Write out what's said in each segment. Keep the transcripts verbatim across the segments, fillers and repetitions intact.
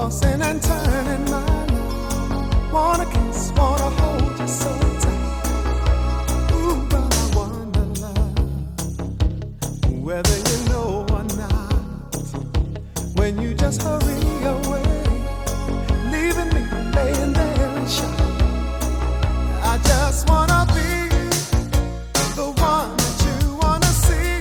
tossing and turning, my love. Wanna kiss, wanna hold you so tight. Ooh, but I wonder, love, whether you know or not, when you just hurry away, leaving me laying there in shock. I just wanna be the one that you wanna see.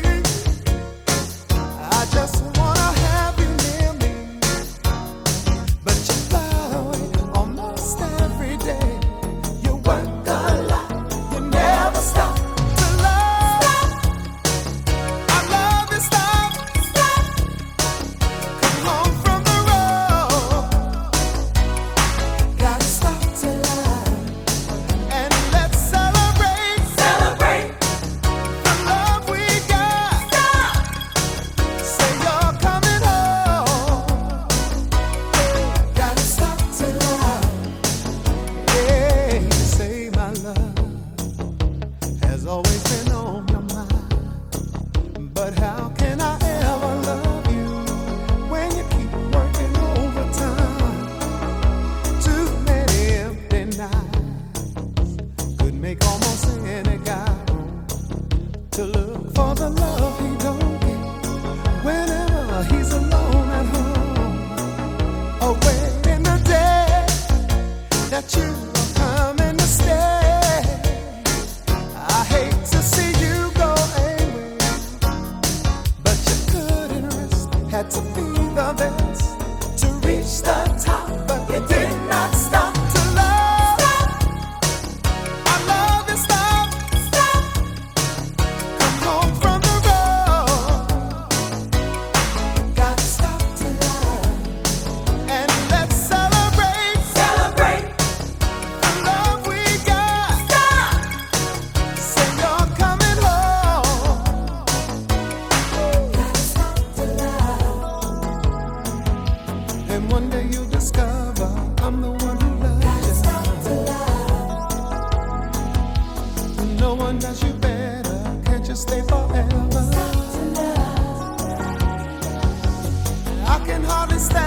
I just wanna have you near me, but you fly away almost every day. You work a lot, you never stop to love. Stop. I love you, stop. Stop. Come home from the road. Gotta stop to love, and let's celebrate. Celebrate the love we got. Stop. Say you're coming home. Gotta stop to love. Yeah, you say my love has always been on your mind, but how can I ever love you when you keep working overtime? Too many empty nights could make almost any guy to look for the love he don't get whenever he's alone at home. Away in the day that you are coming to stay. I hate to see you go away, but you couldn't rest. Had to be the best to reach the top, but you did not stop to love. Stop. I love you, stop. Stop. Come home from the road. Gotta stop to love, and let's celebrate. Celebrate the love we got. Stop. Say you're coming home. Gotta stop to love, and one day you'll discover I'm the one who loves you. Gotta stop to love. No one does you better. Can't you stay forever? Stop to love. I can hardly stand